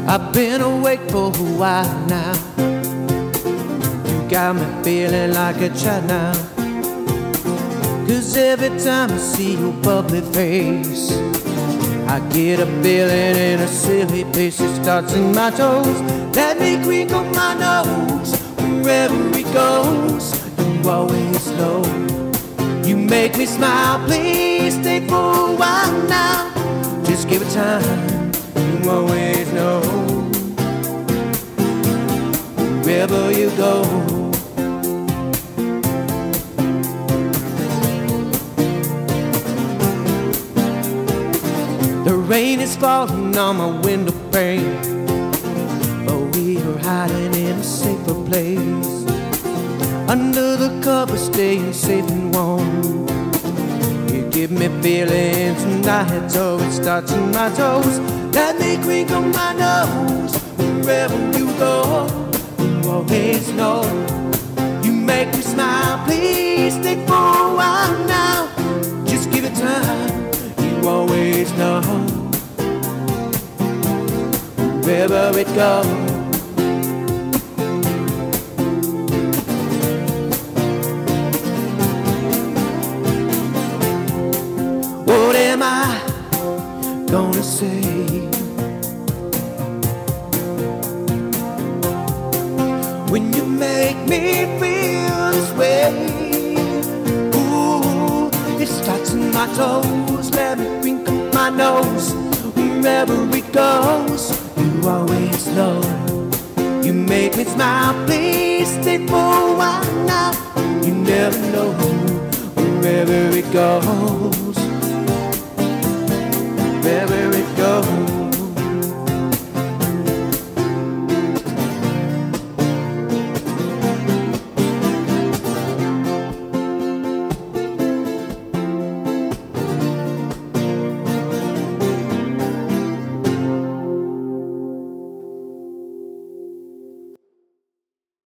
I've been awake for a while now. You got me feeling like a child now. 'Cause every time I see your bubbly face, I get a feeling in a silly place. It starts in my toes. Let me crinkle my nose wherever it goes. You always know. You make me smile. Please stay for a while now. Just give it time. You always know. Wherever you go. The rain is falling on my window pane, but we are hiding in a safer place. Under the covers, staying safe and warm. You give me feelings tonight, so it starts in my toes. Let me crinkle my nose wherever you go. You always know. You make me smile. Please stay for a while now. Just give it time. You always know. Wherever it goes. What am I gonna say? When you make me feel this way, ooh, it starts in my toes. Let me crinkle my nose wherever it goes. You always know. You make me smile. Please stay for a while now. You never know wherever it goes.